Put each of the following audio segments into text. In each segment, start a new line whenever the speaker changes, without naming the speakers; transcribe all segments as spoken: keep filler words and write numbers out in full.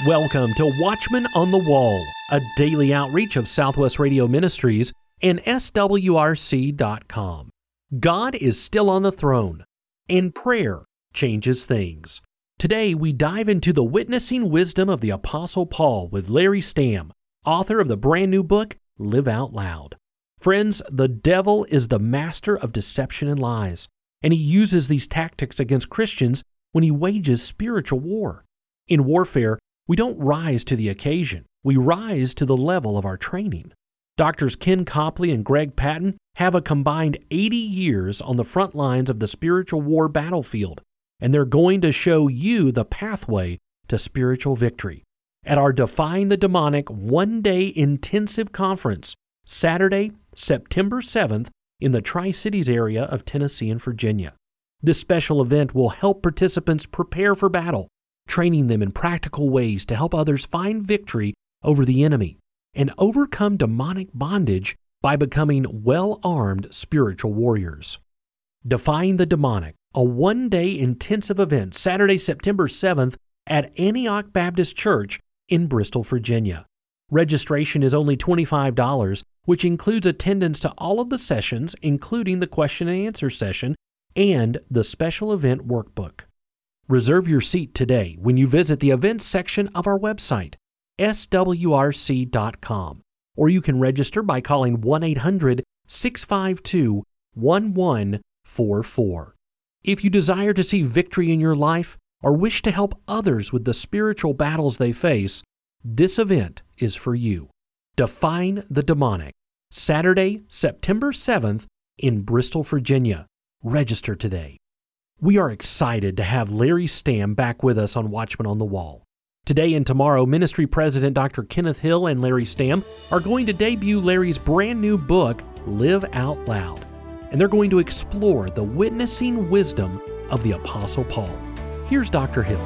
Welcome to Watchman on the Wall, a daily outreach of Southwest Radio Ministries and S W R C dot com. God is still on the throne, and prayer changes things. Today, we dive into the witnessing wisdom of the Apostle Paul with Larry Stamm, author of the brand new book, Live Out Loud. Friends, the devil is the master of deception and lies, and he uses these tactics against Christians when he wages spiritual war. In warfare, we don't rise to the occasion. We rise to the level of our training. Doctors Ken Copley and Greg Patton have a combined eighty years on the front lines of the spiritual war battlefield, and they're going to show you the pathway to spiritual victory at our Defying the Demonic one-day intensive conference, Saturday, September seventh, in the Tri-Cities area of Tennessee and Virginia. This special event will help participants prepare for battle, training them in practical ways to help others find victory over the enemy and overcome demonic bondage by becoming well-armed spiritual warriors. Defying the Demonic, a one-day intensive event, Saturday, September seventh at Antioch Baptist Church in Bristol, Virginia. Registration is only twenty-five dollars, which includes attendance to all of the sessions, including the question and answer session and the special event workbook. Reserve your seat today when you visit the events section of our website, S W R C dot com, or you can register by calling one eight hundred, six five two, one one four four. If you desire to see victory in your life or wish to help others with the spiritual battles they face, this event is for you. Defying the Demonic, Saturday, September seventh in Bristol, Virginia. Register today. We are excited to have Larry Stamm back with us on Watchman on the Wall. Today and tomorrow, Ministry President Doctor Kenneth Hill and Larry Stamm are going to debut Larry's brand new book, Live Out Loud, and they're going to explore the witnessing wisdom of the Apostle Paul. Here's Doctor Hill.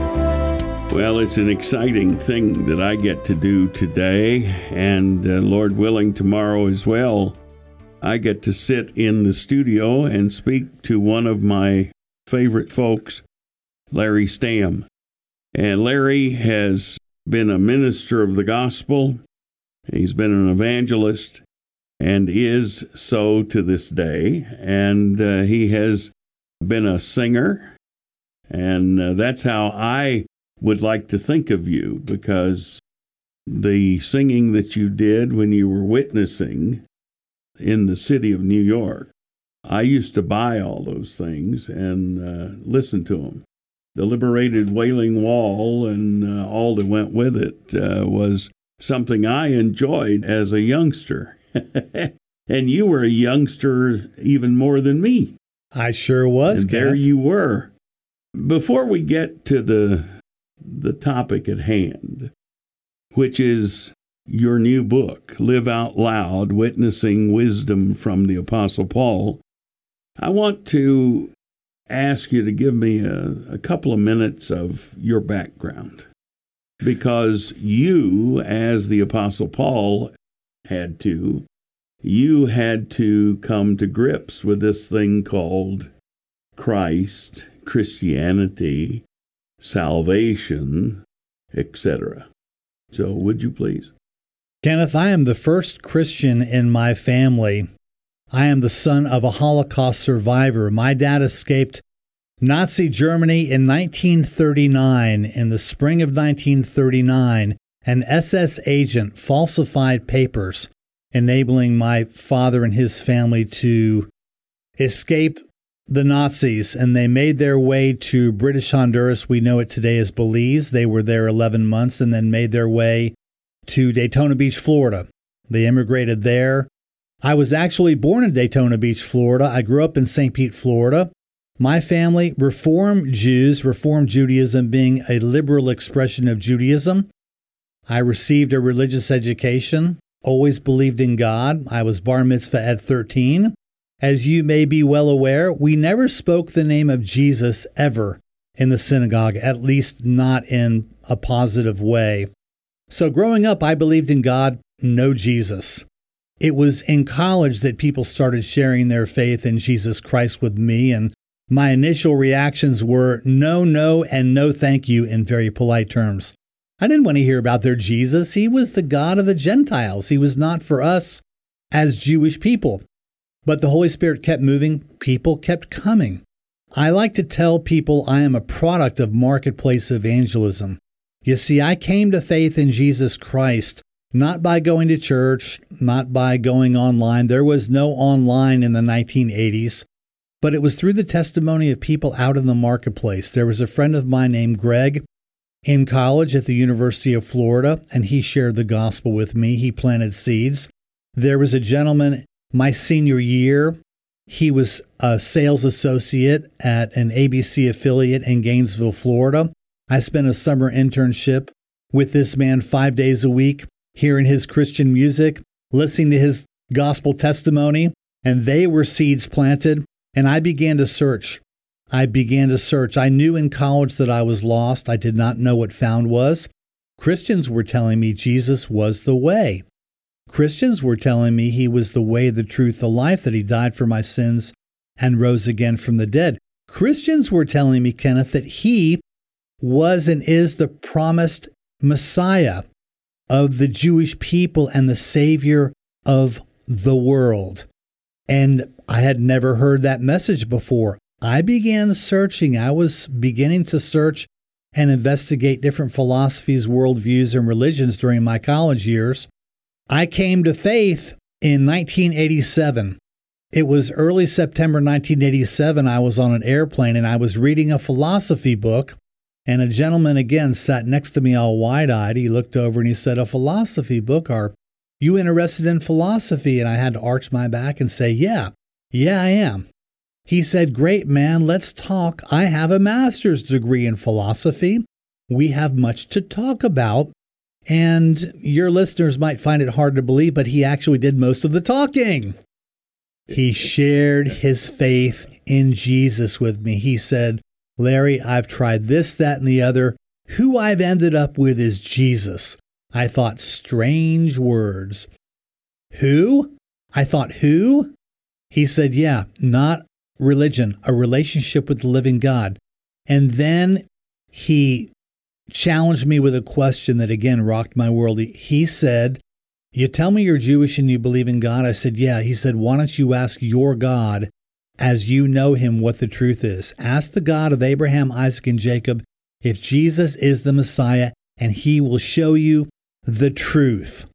Well, it's an exciting thing that I get to do today, and uh, Lord willing, tomorrow as well. I get to sit in the studio and speak to one of my favorite folks, Larry Stamm. And Larry has been a minister of the gospel. He's been an evangelist and is so to this day. And uh, he has been a singer. And uh, that's how I would like to think of you, because the singing that you did when you were witnessing in the city of New York, I used to buy all those things and uh, listen to them. The Liberated Wailing Wall and uh, all that went with it uh, was something I enjoyed as a youngster. And you were a youngster even more than me.
I sure was,
and there you were. Before we get to the the topic at hand, which is your new book, Live Out Loud, Witnessing Wisdom from the Apostle Paul, I want to ask you to give me a, a couple of minutes of your background, because you, as the Apostle Paul had to, you had to come to grips with this thing called Christ, Christianity, salvation, et cetera. So would you please?
Kenneth, I am the first Christian in my family. I am the son of a Holocaust survivor. My dad escaped Nazi Germany in nineteen thirty-nine. In the spring of nineteen thirty-nine, an S S agent falsified papers, enabling my father and his family to escape the Nazis, and they made their way to British Honduras. We know it today as Belize. They were there eleven months and then made their way to Daytona Beach, Florida. They immigrated there. I was actually born in Daytona Beach, Florida. I grew up in Saint Pete, Florida. My family, Reform Jews, Reform Judaism being a liberal expression of Judaism. I received a religious education, always believed in God. I was bar mitzvah at thirteen. As you may be well aware, we never spoke the name of Jesus ever in the synagogue, at least not in a positive way. So growing up, I believed in God, no Jesus. It was in college that people started sharing their faith in Jesus Christ with me, and my initial reactions were no, no, and no thank you in very polite terms. I didn't want to hear about their Jesus. He was the God of the Gentiles. He was not for us as Jewish people. But the Holy Spirit kept moving. People kept coming. I like to tell people I am a product of marketplace evangelism. You see, I came to faith in Jesus Christ, not by going to church, not by going online. There was no online in the nineteen eighties, but it was through the testimony of people out in the marketplace. There was a friend of mine named Greg in college at the University of Florida, and he shared the gospel with me. He planted seeds. There was a gentleman my senior year. He was a sales associate at an A B C affiliate in Gainesville, Florida. I spent a summer internship with this man five days a week, hearing his Christian music, listening to his gospel testimony, and they were seeds planted. And I began to search. I began to search. I knew in college that I was lost. I did not know what found was. Christians were telling me Jesus was the way. Christians were telling me he was the way, the truth, the life, that he died for my sins and rose again from the dead. Christians were telling me, Kenneth, that he was and is the promised Messiah of the Jewish people and the Savior of the world. And I had never heard that message before. I began searching. I was beginning to search and investigate different philosophies, worldviews, and religions during my college years. I came to faith in nineteen eighty-seven. It was early September nineteen eighty-seven. I was on an airplane and I was reading a philosophy book. And a gentleman again sat next to me all wide-eyed. He looked over and he said, "A philosophy book? Are you interested in philosophy?" And I had to arch my back and say, yeah, yeah, I am. He said, "Great, man, let's talk. I have a master's degree in philosophy. We have much to talk about. And your listeners might find it hard to believe, but he actually did most of the talking." He shared his faith in Jesus with me. He said, "Larry, I've tried this, that, and the other. Who I've ended up with is Jesus." I thought, strange words. Who? I thought, who? He said, yeah, not religion, a relationship with the living God. And then he challenged me with a question that again rocked my world. He said, "You tell me you're Jewish and you believe in God." I said, yeah. He said, "Why don't you ask your God, as you know him, what the truth is? Ask the God of Abraham, Isaac, and Jacob if Jesus is the Messiah, and he will show you the truth."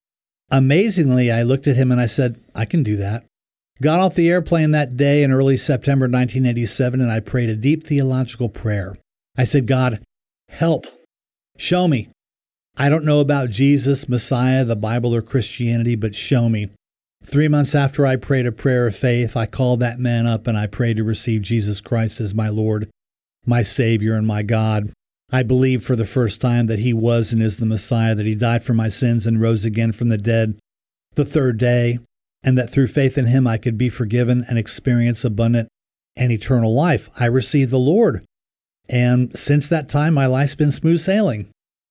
Amazingly, I looked at him and I said, I can do that. Got off the airplane that day in early September nineteen eighty-seven, and I prayed a deep theological prayer. I said, "God, help. Show me. I don't know about Jesus, Messiah, the Bible, or Christianity, but show me." Three months after I prayed a prayer of faith, I called that man up and I prayed to receive Jesus Christ as my Lord, my Savior, and my God. I believed for the first time that he was and is the Messiah, that he died for my sins and rose again from the dead the third day, and that through faith in him I could be forgiven and experience abundant and eternal life. I received the Lord, and since that time, my life's been smooth sailing.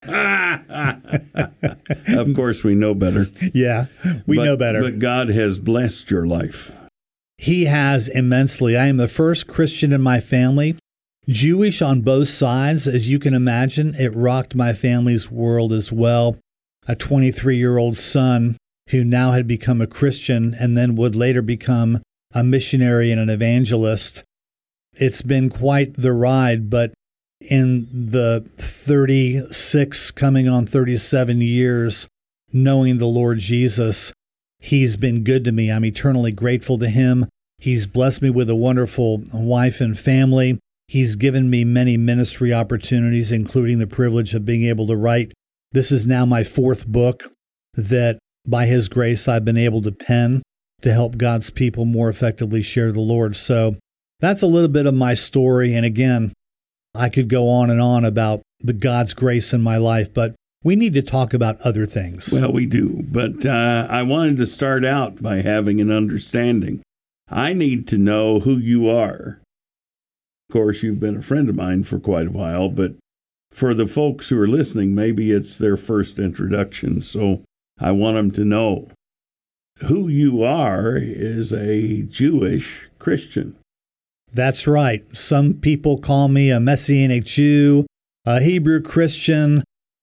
Of course, we know better.
Yeah, we
but,
know better.
But God has blessed your life.
He has immensely. I am the first Christian in my family, Jewish on both sides. As you can imagine, it rocked my family's world as well. A twenty-three-year-old son who now had become a Christian and then would later become a missionary and an evangelist. It's been quite the ride, but in the thirty-six, coming on thirty-seven years, knowing the Lord Jesus, he's been good to me. I'm eternally grateful to him. He's blessed me with a wonderful wife and family. He's given me many ministry opportunities, including the privilege of being able to write. This is now my fourth book that, by his grace, I've been able to pen to help God's people more effectively share the Lord. So that's a little bit of my story. And again, I could go on and on about the God's grace in my life, but we need to talk about other things.
Well, we do. But uh, I wanted to start out by having an understanding. I need to know who you are. Of course, you've been a friend of mine for quite a while, but for the folks who are listening, maybe it's their first introduction. So I want them to know who you are is a Jewish Christian.
That's right. Some people call me a Messianic Jew, a Hebrew Christian.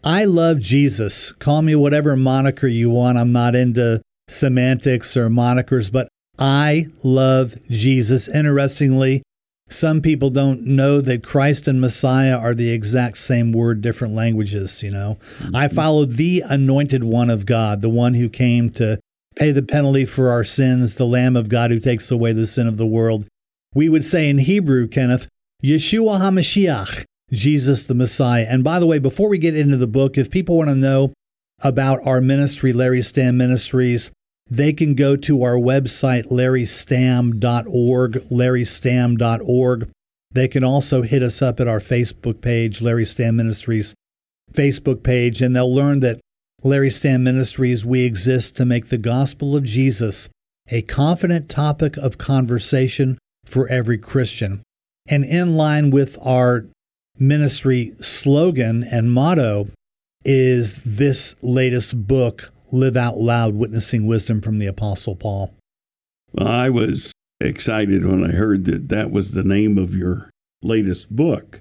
I love Jesus. Call me whatever moniker you want. I'm not into semantics or monikers, but I love Jesus. Interestingly, some people don't know that Christ and Messiah are the exact same word, different languages, you know. Mm-hmm. I follow the anointed one of God, the one who came to pay the penalty for our sins, the Lamb of God who takes away the sin of the world. We would say in Hebrew, Kenneth, Yeshua HaMashiach, Jesus the Messiah. And by the way, before we get into the book, if people want to know about our ministry, Larry Stamm Ministries, they can go to our website, larry stamm dot org, larry stamm dot org. They can also hit us up at our Facebook page, Larry Stamm Ministries Facebook page, and they'll learn that Larry Stamm Ministries, we exist to make the gospel of Jesus a confident topic of conversation for every Christian. And in line with our ministry slogan and motto is this latest book, Live Out Loud, Witnessing Wisdom from the Apostle Paul.
Well, I was excited when I heard that that was the name of your latest book,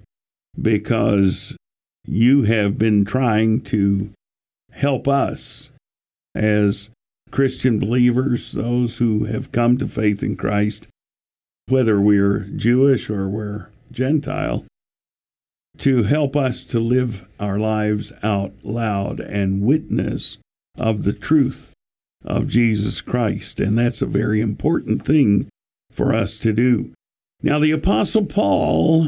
because you have been trying to help us as Christian believers, those who have come to faith in Christ, whether we're Jewish or we're Gentile, to help us to live our lives out loud and witness of the truth of Jesus Christ. And that's a very important thing for us to do. Now, the Apostle Paul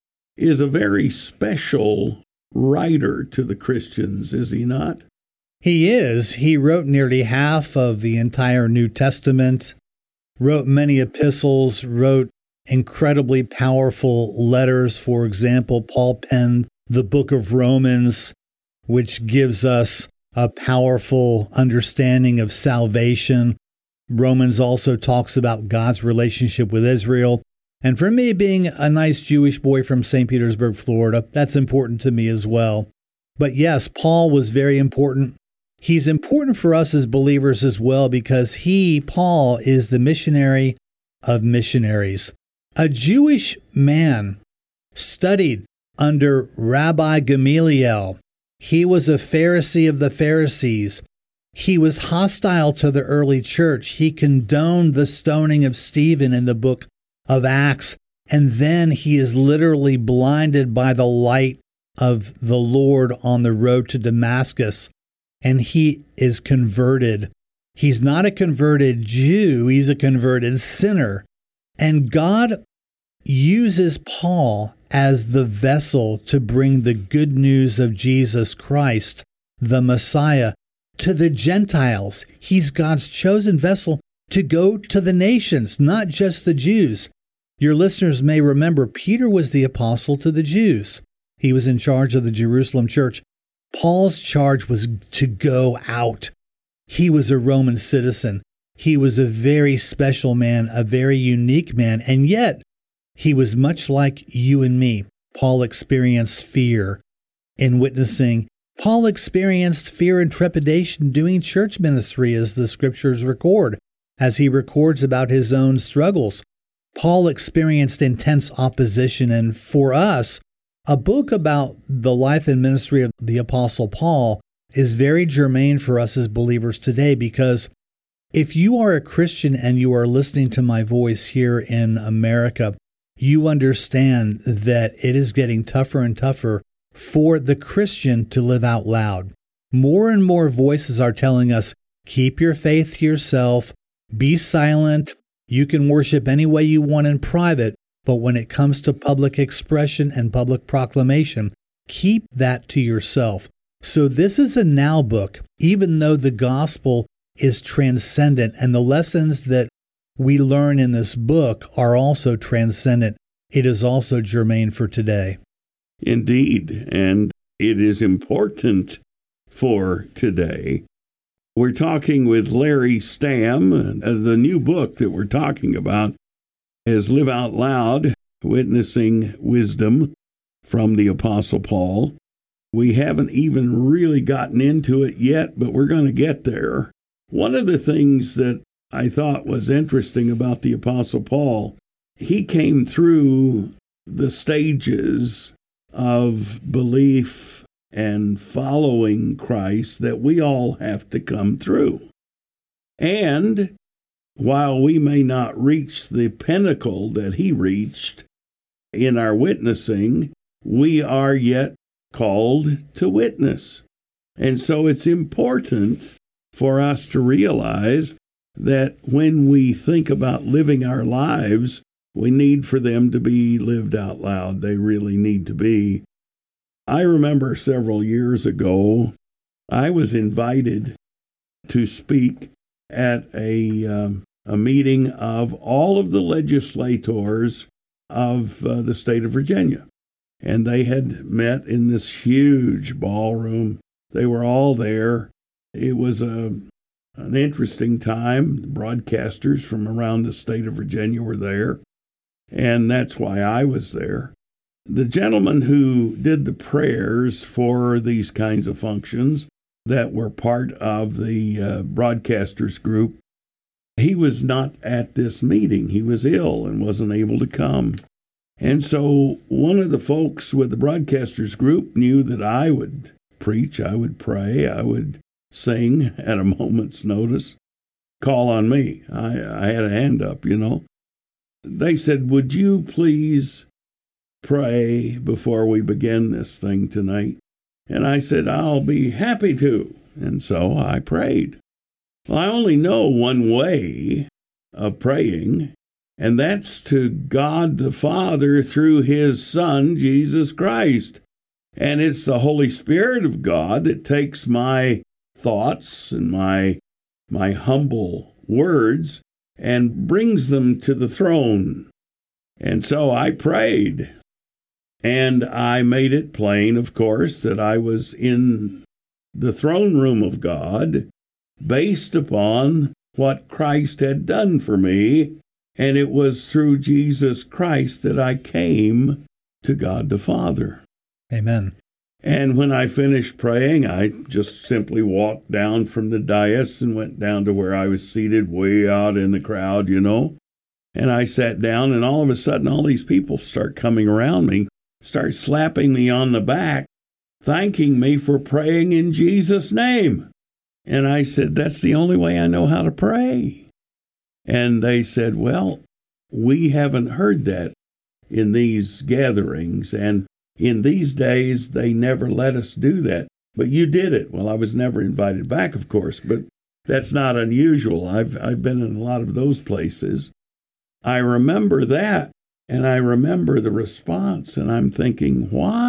is a very special writer to the Christians, is he not?
He is. He wrote nearly half of the entire New Testament, wrote many epistles, wrote incredibly powerful letters. For example, Paul penned the book of Romans, which gives us a powerful understanding of salvation. Romans also talks about God's relationship with Israel. And for me, being a nice Jewish boy from Saint Petersburg, Florida, that's important to me as well. But yes, Paul was very important. He's important for us as believers as well, because he, Paul, is the missionary of missionaries. A Jewish man studied under Rabbi Gamaliel. He was a Pharisee of the Pharisees. He was hostile to the early church. He condoned the stoning of Stephen in the book of Acts. And then he is literally blinded by the light of the Lord on the road to Damascus. And he is converted. He's not a converted Jew. He's a converted sinner. And God uses Paul as the vessel to bring the good news of Jesus Christ, the Messiah, to the Gentiles. He's God's chosen vessel to go to the nations, not just the Jews. Your listeners may remember Peter was the apostle to the Jews. He was in charge of the Jerusalem church. Paul's charge was to go out. He was a Roman citizen. He was a very special man, a very unique man, and yet he was much like you and me. Paul experienced fear in witnessing. Paul experienced fear and trepidation doing church ministry, as the scriptures record, as he records about his own struggles. Paul experienced intense opposition, and for us, a book about the life and ministry of the Apostle Paul is very germane for us as believers today, because if you are a Christian and you are listening to my voice here in America, you understand that it is getting tougher and tougher for the Christian to live out loud. More and more voices are telling us, keep your faith to yourself, be silent, you can worship any way you want in private, but when it comes to public expression and public proclamation, keep that to yourself. So this is a now book, even though the gospel is transcendent, and the lessons that we learn in this book are also transcendent. It is also germane for today.
Indeed, and it is important for today. We're talking with Larry Stamm. The new book that we're talking about is Live Out Loud, Witnessing Wisdom from the Apostle Paul. We haven't even really gotten into it yet, but we're going to get there. One of the things that I thought was interesting about the Apostle Paul, he came through the stages of belief and following Christ that we all have to come through. And while we may not reach the pinnacle that he reached in our witnessing, we are yet called to witness. And so it's important for us to realize that when we think about living our lives, we need for them to be lived out loud. They really need to be. I remember several years ago, I was invited to speak at a, um, a meeting of all of the legislators of uh, the state of Virginia. And they had met in this huge ballroom. They were all there. It was a, an interesting time. The broadcasters from around the state of Virginia were there. And that's why I was there. The gentleman who did the prayers for these kinds of functions that were part of the uh, broadcasters group, he was not at this meeting. He was ill and wasn't able to come. And so one of the folks with the broadcasters group knew that I would preach, I would pray, I would sing at a moment's notice. Call on me. I, I had a hand up, you know. They said, would you please pray before we begin this thing tonight? And I said, I'll be happy to. And so I prayed. Well, I only know one way of praying, and that's to God the Father through his Son, Jesus Christ. And it's the Holy Spirit of God that takes my thoughts and my, my humble words and brings them to the throne. And so I prayed. And I made it plain, of course, that I was in the throne room of God based upon what Christ had done for me. And it was through Jesus Christ that I came to God the Father.
Amen.
And when I finished praying, I just simply walked down from the dais and went down to where I was seated way out in the crowd, you know. And I sat down, and all of a sudden, all these people start coming around me, start slapping me on the back, thanking me for praying in Jesus' name. And I said, that's the only way I know how to pray. And they said, well, we haven't heard that in these gatherings, and in these days, they never let us do that. But you did it. Well, I was never invited back, of course, but that's not unusual. I've I've been in a lot of those places. I remember that, and I remember the response, and I'm thinking,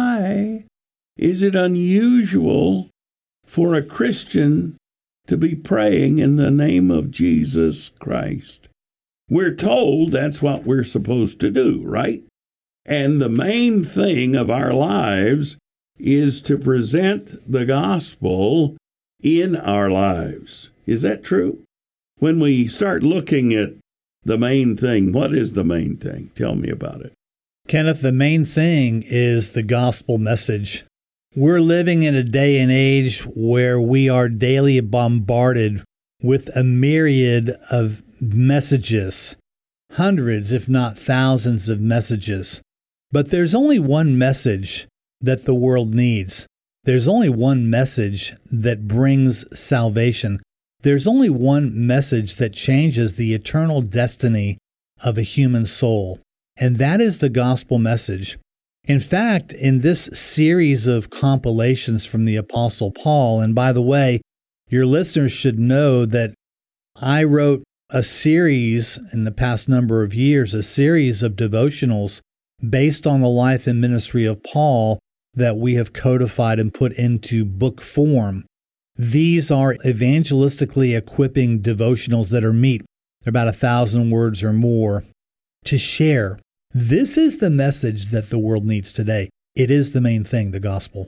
why is it unusual for a Christian to be praying in the name of Jesus Christ? We're told that's what we're supposed to do, right? And the main thing of our lives is to present the gospel in our lives. Is that true? When we start looking at the main thing, what is the main thing? Tell me about it.
Kenneth, the main thing is the gospel message. We're living in a day and age where we are daily bombarded with a myriad of messages, hundreds, if not thousands of messages. But there's only one message that the world needs. There's only one message that brings salvation. There's only one message that changes the eternal destiny of a human soul, and that is the gospel message. In fact, in this series of compilations from the Apostle Paul, and by the way, your listeners should know that I wrote a series in the past number of years, a series of devotionals based on the life and ministry of Paul that we have codified and put into book form. These are evangelistically equipping devotionals that are meat. They're about a thousand words or more to share. This is the message that the world needs today. It is the main thing, the gospel.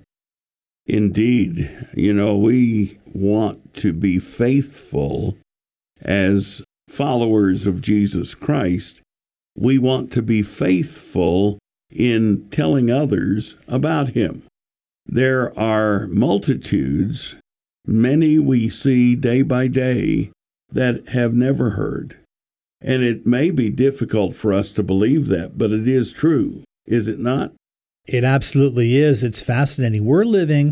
Indeed. You know, we want to be faithful as followers of Jesus Christ. We want to be faithful in telling others about him. There are multitudes, many we see day by day, that have never heard. And it may be difficult for us to believe that, but it is true, is it not?
It absolutely is. It's fascinating. We're living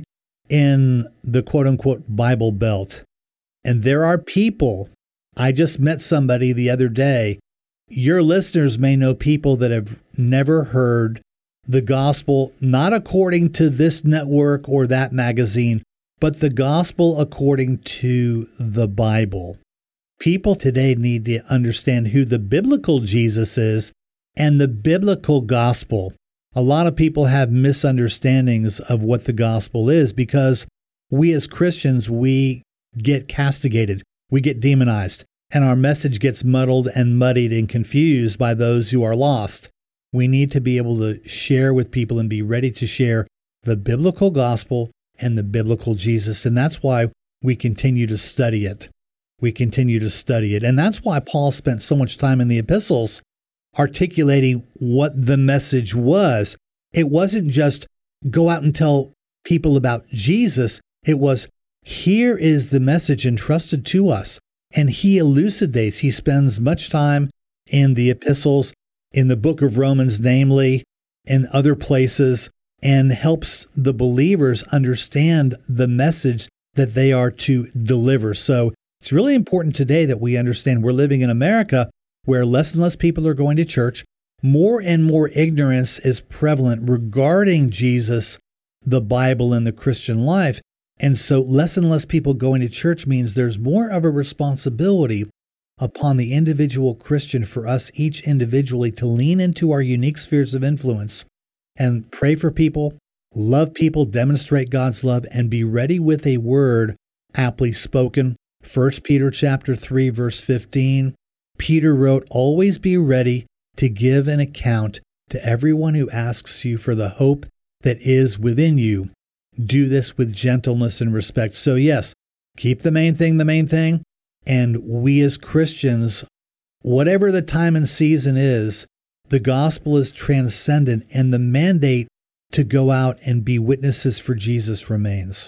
in the quote-unquote Bible Belt. And there are people, I just met somebody the other day, your listeners may know people that have never heard the gospel, not according to this network or that magazine, but the gospel according to the Bible. People today need to understand who the biblical Jesus is and the biblical gospel. A lot of people have misunderstandings of what the gospel is because we as Christians, we get castigated, we get demonized, and our message gets muddled and muddied and confused by those who are lost. We need to be able to share with people and be ready to share the biblical gospel and the biblical Jesus. And that's why we continue to study it. We continue to study it. And that's why Paul spent so much time in the epistles articulating what the message was. It wasn't just go out and tell people about Jesus. It was, here is the message entrusted to us. And he elucidates. He spends much time in the epistles, in the book of Romans, namely, and other places, and helps the believers understand the message that they are to deliver. So it's really important today that we understand we're living in America where less and less people are going to church. More and more ignorance is prevalent regarding Jesus, the Bible, and the Christian life. And so less and less people going to church means there's more of a responsibility upon the individual Christian for us each individually to lean into our unique spheres of influence and pray for people, love people, demonstrate God's love, and be ready with a word aptly spoken. First Peter chapter three, verse fifteen, Peter wrote, always be ready to give an account to everyone who asks you for the hope that is within you. Do this with gentleness and respect. So yes, keep the main thing the main thing. And we as Christians, whatever the time and season is, the gospel is transcendent and the mandate to go out and be witnesses for Jesus remains.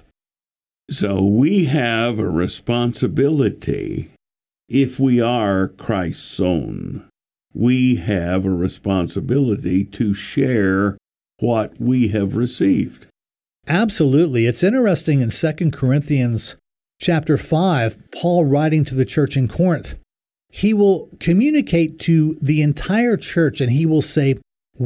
So we have a responsibility. If we are Christ's own, we have a responsibility to share what we have received.
Absolutely. It's interesting in Second Corinthians chapter five, Paul writing to the church in Corinth, he will communicate to the entire church and he will say,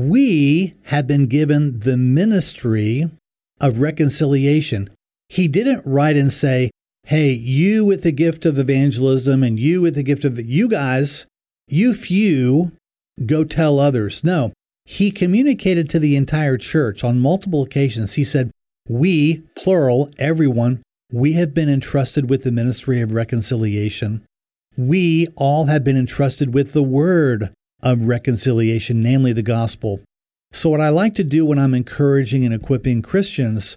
we have been given the ministry of reconciliation. He didn't write and say, hey, you with the gift of evangelism and you with the gift of, you guys, you few, go tell others. No, he communicated to the entire church on multiple occasions. He said, we, plural, everyone, we have been entrusted with the ministry of reconciliation. We all have been entrusted with the word of reconciliation, namely the gospel. So what I like to do when I'm encouraging and equipping Christians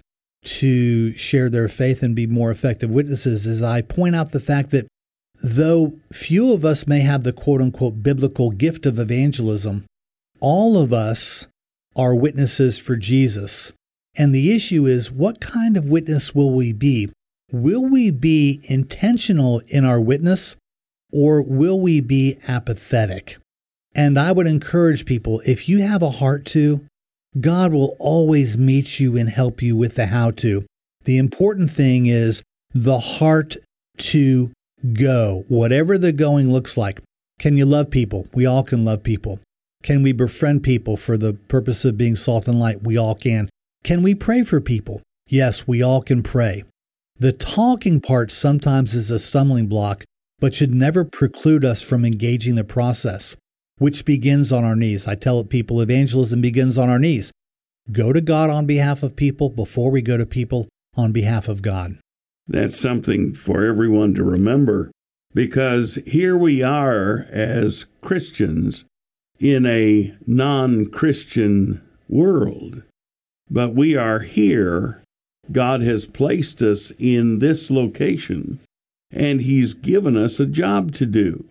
to share their faith and be more effective witnesses is I point out the fact that though few of us may have the quote-unquote biblical gift of evangelism, all of us are witnesses for Jesus. And the issue is, what kind of witness will we be? Will we be intentional in our witness, or will we be apathetic? And I would encourage people, if you have a heart to, God will always meet you and help you with the how-to. The important thing is the heart to go, whatever the going looks like. Can you love people? We all can love people. Can we befriend people for the purpose of being salt and light? We all can. Can we pray for people? Yes, we all can pray. The talking part sometimes is a stumbling block, but should never preclude us from engaging the process, which begins on our knees. I tell people evangelism begins on our knees. Go to God on behalf of people before we go to people on behalf of God.
That's something for everyone to remember, because here we are as Christians in a non-Christian world. But we are here. God has placed us in this location, and He's given us a job to do.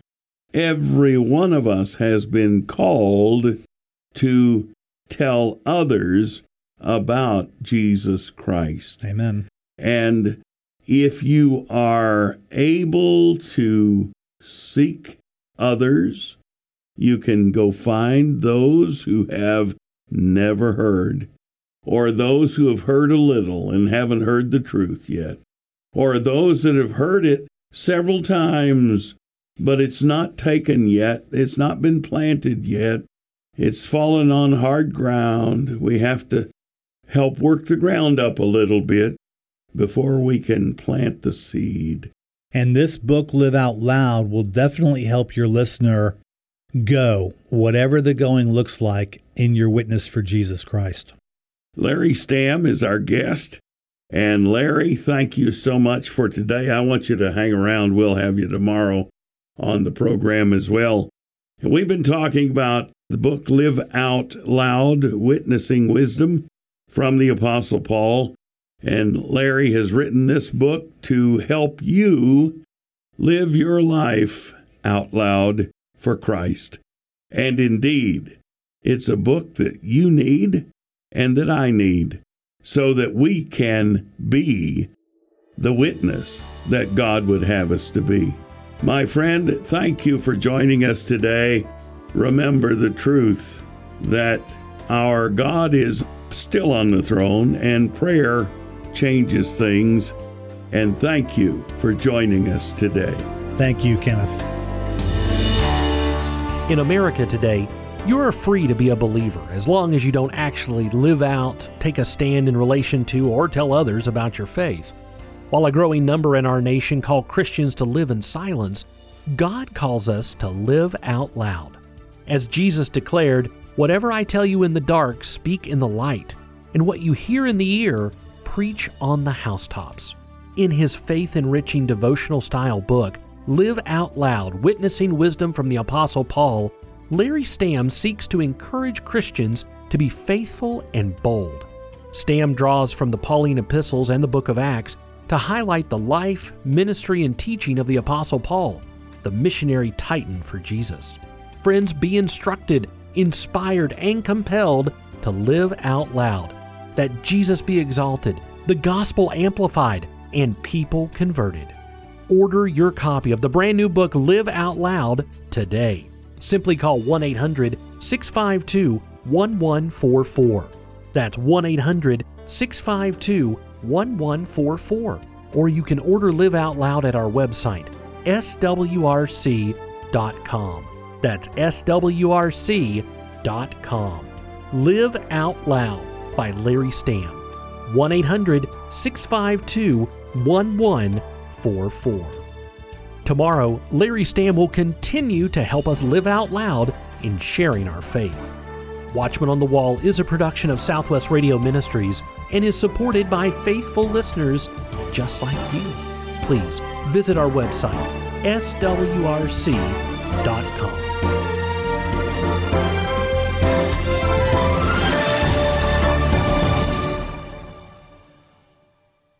Every one of us has been called to tell others about Jesus Christ.
Amen.
And if you are able to seek others, you can go find those who have never heard. or those who have heard a little and haven't heard the truth yet, or those that have heard it several times, but it's not taken yet. It's not been planted yet. It's fallen on hard ground. We have to help work the ground up a little bit before we can plant the seed.
And this book, Live Out Loud, will definitely help your listener go, whatever the going looks like, in your witness for Jesus Christ.
Larry Stamm is our guest. And Larry, thank you so much for today. I want you to hang around. We'll have you tomorrow on the program as well. And we've been talking about the book Live Out Loud, Witnessing Wisdom from the Apostle Paul. And Larry has written this book to help you live your life out loud for Christ. And indeed, it's a book that you need and that I need so that we can be the witness that God would have us to be. My friend, thank you for joining us today. Remember the truth that our God is still on the throne and prayer changes things. And thank you for joining us today.
Thank you, Kenneth.
In America today, you are free to be a believer as long as you don't actually live out, take a stand in relation to, or tell others about your faith. While a growing number in our nation call Christians to live in silence, God calls us to live out loud. As Jesus declared, "Whatever I tell you in the dark, speak in the light, and what you hear in the ear, preach on the housetops." In his faith-enriching devotional-style book, Live Out Loud, Witnessing Wisdom from the Apostle Paul, Larry Stamm seeks to encourage Christians to be faithful and bold. Stamm draws from the Pauline epistles and the book of Acts to highlight the life, ministry, and teaching of the Apostle Paul, the missionary titan for Jesus. Friends, be instructed, inspired, and compelled to live out loud, that Jesus be exalted, the gospel amplified, and people converted. Order your copy of the brand new book, Live Out Loud, today. Simply call one eight hundred, six five two, one one four four. That's one eight hundred, six five two, one one four four. Or you can order Live Out Loud at our website, S W R C dot com. That's S W R C dot com. Live Out Loud by Larry Stamm. one eight hundred, six five two, one one four four. Tomorrow, Larry Stamm will continue to help us live out loud in sharing our faith. Watchman on the Wall is a production of Southwest Radio Ministries and is supported by faithful listeners just like you. Please visit our website, S W R C dot com.